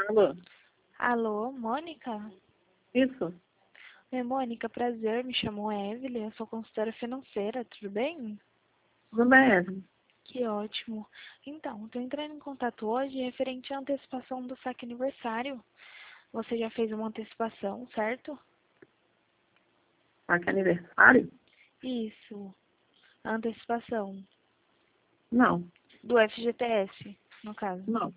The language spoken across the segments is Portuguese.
Alô? Alô, Mônica? Isso? Oi, Mônica, prazer, me chamo Evelyn, eu sou consultora financeira, tudo bem? Tudo bem, Evelyn? Que ótimo. Então, estou entrando em contato hoje referente à antecipação do saque aniversário. Você já fez uma antecipação, certo? Tá que aniversário? Isso, a antecipação Não, do FGTS, no caso. não,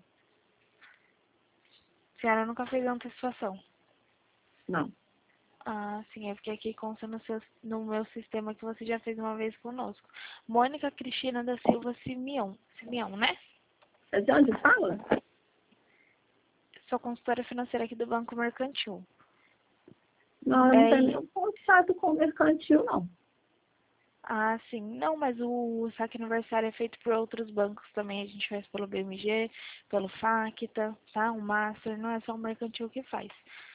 A senhora nunca fez a antecipação? não. Ah, sim, é porque aqui consta no meu sistema que você já fez uma vez conosco. Mônica Cristina da Silva Simeão, né? É de onde fala? Sou consultora financeira aqui do Banco Mercantil. Não, eu não É, tenho nenhum contato com o mercantil, não. ah, sim. Não, mas o saque aniversário é feito por outros bancos também. A gente faz pelo BMG, pelo Facta, tá? O Master, não é só o Mercantil que faz.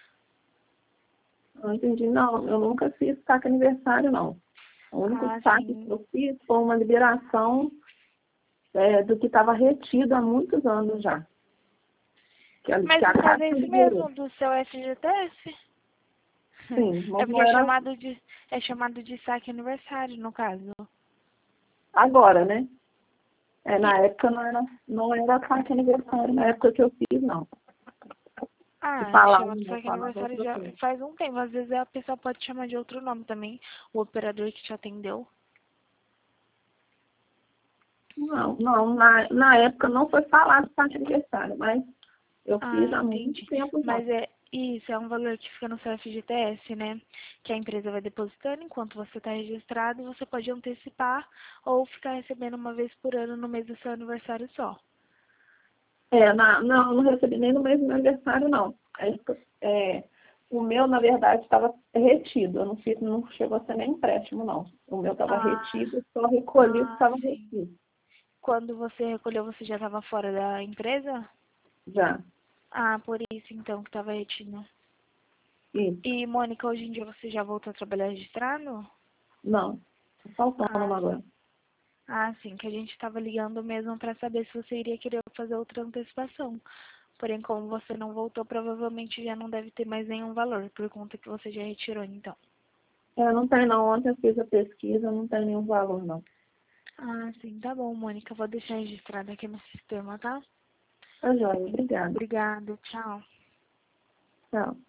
Não entendi, não. Eu nunca fiz saque aniversário, não. O único Ah, saque que sim. eu fiz foi uma liberação do que estava retido há muitos anos já. Que Mas a no caso é Caixa isso liberou. mesmo, do seu FGTS? Sim, É mas porque não era é chamado de saque aniversário, no caso. agora, né? E, Na época não era saque aniversário, na época que eu fiz, não. E chama falava, de saque falava aniversário outra já coisa. faz um tempo. Às vezes a pessoa pode chamar de outro nome também. O operador que te atendeu. Não, não, na época não foi falado saque aniversário, mas eu Ah, fiz há muito entendi. tempo já. Mas isso, é um valor que fica no seu FGTS, né? Que a empresa vai depositando enquanto você está registrado e você pode antecipar ou ficar recebendo uma vez por ano no mês do seu aniversário só. Não recebi nem no mês do meu aniversário, não. O meu, na verdade, estava retido. Eu não fiz, não chegou a ser nem empréstimo, não. O meu estava Ah, retido, só recolhi o que estava sim. retido. Quando você recolheu, você já estava fora da empresa? Já. Ah, por isso então que estava retido. Isso. E, Mônica, hoje em dia você já voltou a trabalhar registrado? Não. Tô autônomo Ah, agora. sim, que a gente estava ligando mesmo para saber se você iria querer fazer outra antecipação. Porém, como você não voltou, provavelmente já não deve ter mais nenhum valor, por conta que você já retirou, então. Não tem não. Ontem eu fiz a pesquisa, não tem nenhum valor, não. Ah, sim, tá bom, Mônica. Vou deixar registrado aqui no sistema, tá? Tá joia. Obrigada. Obrigada, tchau. Tchau.